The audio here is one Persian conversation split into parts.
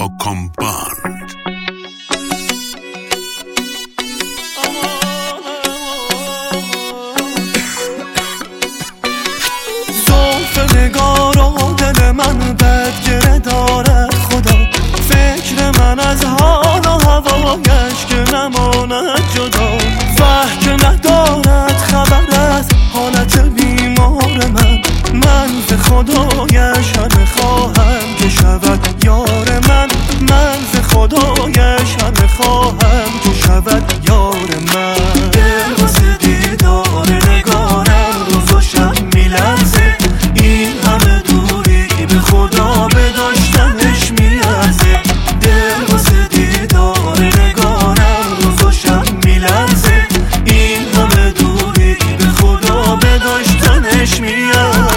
باکام باند. زلف نگارا دل من بدگره دارد خدا، فکر من از حال و هوایش که نماند جدا، وه که ندارد خبر از حالت بیمار من ز خدایش همه خواهم که شود یار من ز خدایش همه خواهم که شود یار من. دل واسه دیدار نگارم روز و شب میلرزه، این همه دوری به خدا به داشتنش میارزه. دل واسه دیدار نگارم روز و شب میلرزه، این همه دوری به خدا به داشتنش میارزه.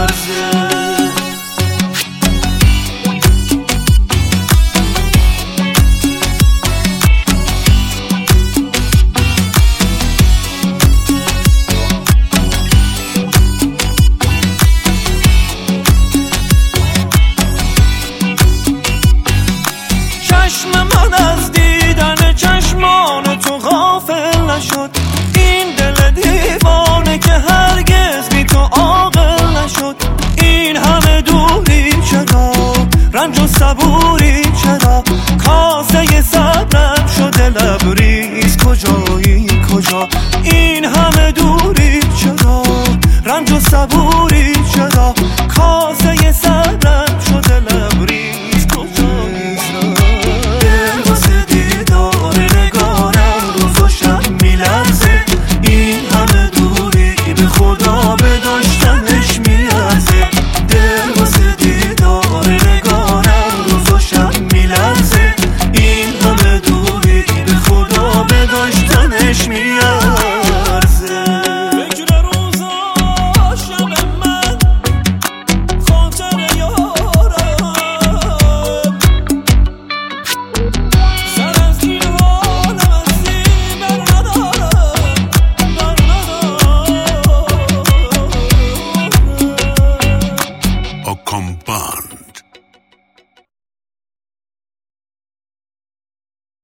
چشم من از دیدن چشمان تو غافل نشد، این دل دیوانه که هرگز بی تو عاقل نشد. این همه دوری چرا، رنج و صبوری چرا، کاسه صبرم شده لبریز کجایی کجا. این همه دوری چرا، رنج و صبوری چرا،